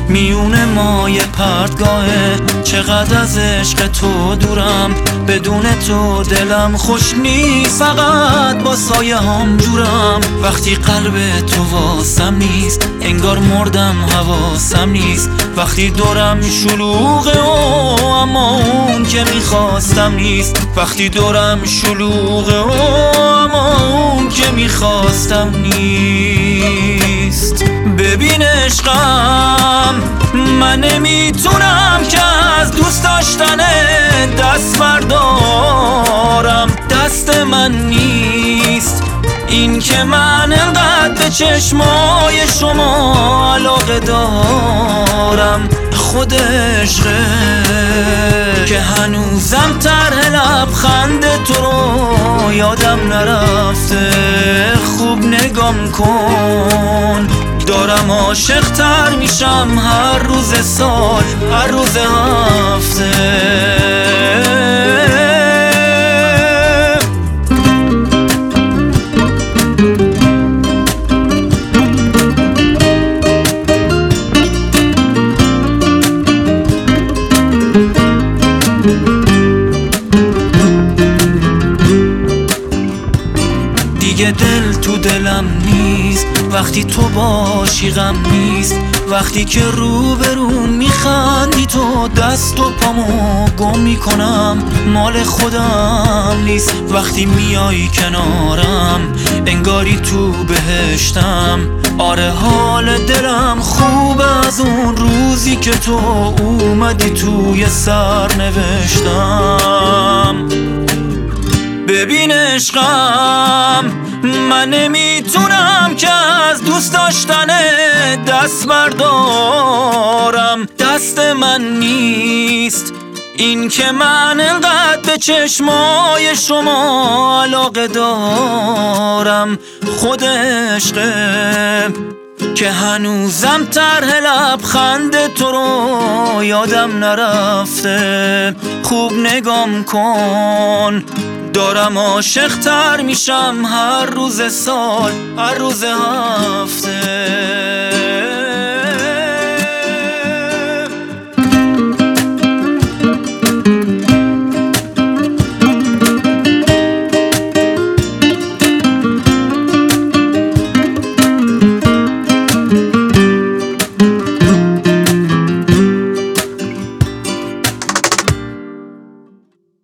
میونه مای پرتگاهه. چقدر از عشق تو دورم، بدون تو دلم خوش نیست، فقط با سایه هم جورم. وقتی قلب تو واسم نیست، انگار مردم حواسم نیست. وقتی دورم شلوغه اما اون که میخواستم نیست. وقتی دورم شلوغه اما اون که میخواستم نیست. ببین عشقم، من نمیتونم که از دوست داشتن دست بردارم. دست من نیست این که من انقدر به چشمای شما علاقه دارم. خود عشقه که هنوزم طرح لبخند تو رو یادم نرفته. خوب نگام کن، دارم عاشق تر میشم هر روز سال، هر روز هفته. دیگه دل تو دلم نیست وقتی تو باشی، غم نیست وقتی که روبرون میخندی تو. دست و پامو گم میکنم، مال خودم نیست. وقتی میای کنارم انگاری تو بهشتم. آره حال دلم خوبه از اون روزی که تو اومدی توی سر نوشتم. ببین عشقم، من نمیتونم که از دوست داشتن دست بردارم. دست من نیست این که من انقدر به چشمای شما علاقه دارم. خود عشقه که هنوزم طرح لبخند تو رو یادم نرفته. خوب نگام کن، دارم عاشق تر میشم هر روز سال، هر روز هفته.